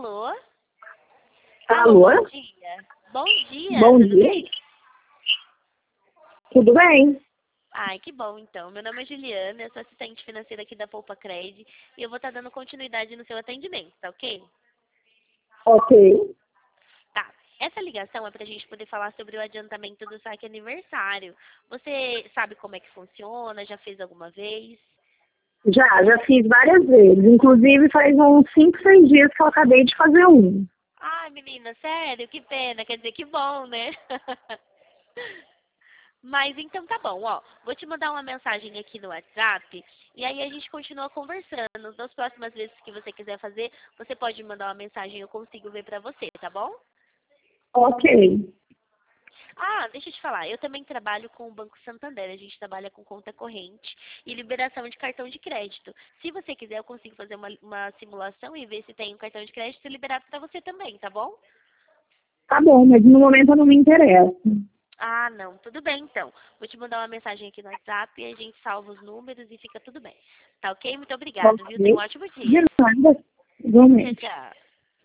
Alô? Alô? Bom dia. Bom dia, Bom tudo dia. bem? Tudo bem? Ai, que bom então. Meu nome é Juliana, eu sou assistente financeira aqui da Poupa Cred e eu vou estar dando continuidade no seu atendimento, tá ok? Ok. Tá. Essa ligação é para a gente poder falar sobre o adiantamento do saque aniversário. Você sabe como é que funciona? Já fez alguma vez? Já fiz várias vezes. Inclusive faz uns 5, 6 dias que eu acabei de fazer um. Ai, menina, sério? Que pena. Quer dizer, que bom, né? Mas então tá bom, ó. Vou te mandar uma mensagem aqui no WhatsApp e aí a gente continua conversando. Das próximas vezes que você quiser fazer, você pode me mandar uma mensagem, eu consigo ver pra você, tá bom? Ok. Ah, deixa eu te falar, eu também trabalho com o Banco Santander, a gente trabalha com conta corrente e liberação de cartão de crédito. Se você quiser, eu consigo fazer uma simulação e ver se tem um cartão de crédito liberado pra você também, tá bom? Tá bom, mas no momento eu não me interesso. Ah, não, tudo bem então. Vou te mandar uma mensagem aqui no WhatsApp e a gente salva os números e fica tudo bem. Tá ok? Muito obrigada, Ok. viu? Tenha um ótimo De dia. nada. Tchau, Igualmente. tchau.